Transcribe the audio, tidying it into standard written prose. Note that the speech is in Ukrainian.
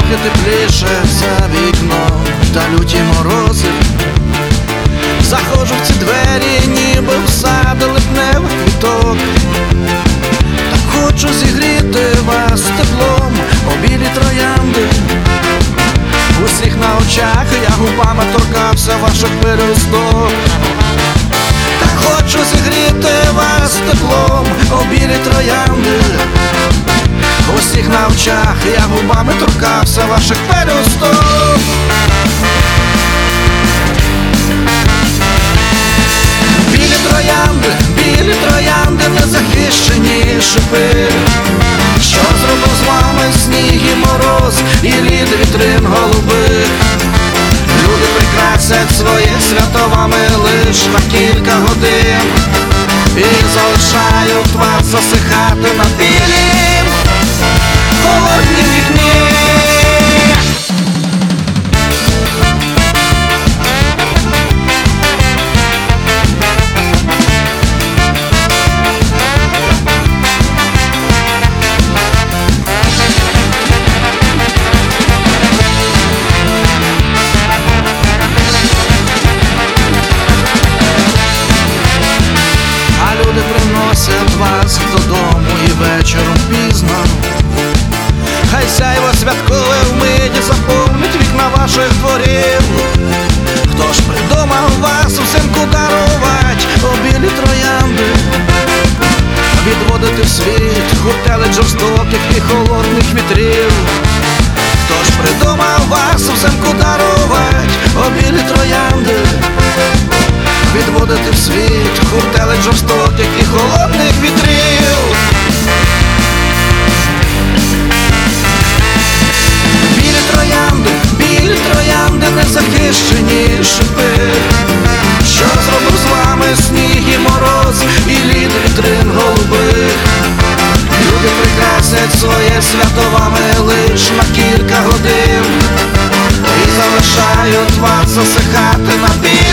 трохи тепліше за вікном та люті морози. Заходжу в ці двері, ніби в сад липневих квіток. Так хочу зігріти вас теплом, о білі троянди. У всіх на очах я губами торкався ваших пелюсток. Так хочу зігріти вас теплом, о білі троянди. У всіх на очах я губами торкався ваших пелюсток. Білі троянди, незахищені шипи. Що зробив з вами сніг і мороз, і лід вітрин голубих? Люди прикрасять своє свято вами лиш на кілька годин і залишають вас засихати на білім холоднім вікні. Приносять вас додому і вечором пізно. Хай сяйво святкове вмиті заповнить вікна ваших дворів. Хто ж придумав вас взимку дарувать, о білі троянди? Відводити в світ гуртелець жорстоких і холодних вітрів. Хто ж придумав вас взимку дарувать, о білі троянди? Відводити в світ гуртелець жорстоких і холодних вітрів. Білі троянди, незахищені шипи. Що зробив з вами сніг і мороз, і лід вітрин голубих? Люди прикрасять своє свято вами лиш на кілька годин і залишають вас засихати на білі